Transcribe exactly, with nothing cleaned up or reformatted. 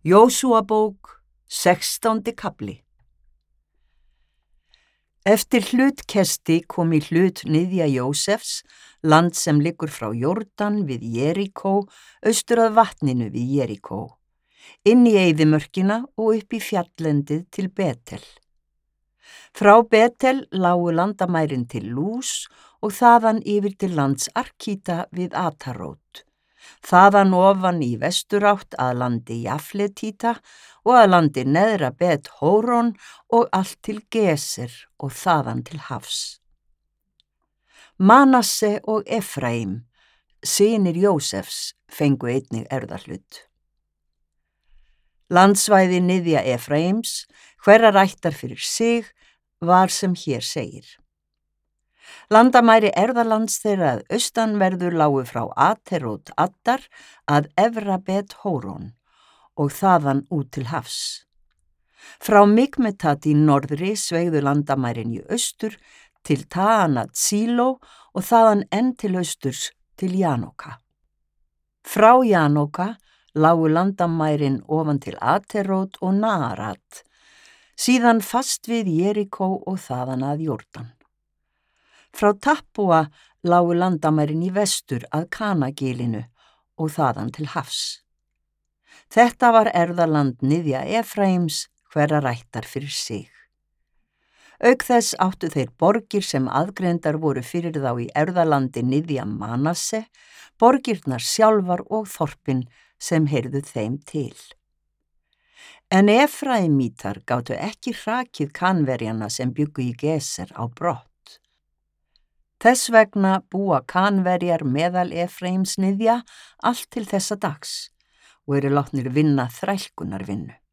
Jósúabók, sextándi kafli. Eftir hlutkesti kom í hlut niðja Jósefs, land sem liggur frá Jórdan við Jeríkó, austur að vatninu við Jeríkó, inn í eyðimörkina og upp í fjallendið til Betel. Frá Betel lágu landamærin til Lús og þaðan yfir til lands Arkíta við Atarót. Þaðan ofan í vesturátt að landi Jafletíta og að landi neðra Bet Hóron og allt til Geser og þaðan til hafs. Manasse og Efraím, synir Jósefs, fengu einnig erfðahlut. Landsvæði niðja Efraíms, hverrar ættar fyrir sig, var sem hér segir. Landamæri erfðalands þeirra að austanverður lágu frá Aterót Addar að efra Bet Hóron og þaðan út til hafs. Frá Mikmetat í norðri sveigðu landamærin í austur til Taanat Síló og þaðan enn til austurs til Janóka. Frá Janóka lágu landamærin ofan til Aterót og Naarat, síðan fast við Jeríkó og þaðan að Jórdan. Frá Tappúa lágu landamærin í vestur að Kanagilinu og þaðan til hafs. Þetta var erfðaland niðja Efraíms, hverrar ættar fyrir sig. Auk þess áttu þeir borgir sem aðgreindar voru fyrir þá í erfðalandi niðja Manasse, borgirnar sjálfar og þorpin sem heyrðu þeim til. En Efraímítar gátu ekki hrakið Kanverjana sem bjuggu í Geser á brott. Þess vegna búa Kanverjar meðal Efraíms niðja allt til þessa dags og eru látnir vinna þrælkunarvinnu.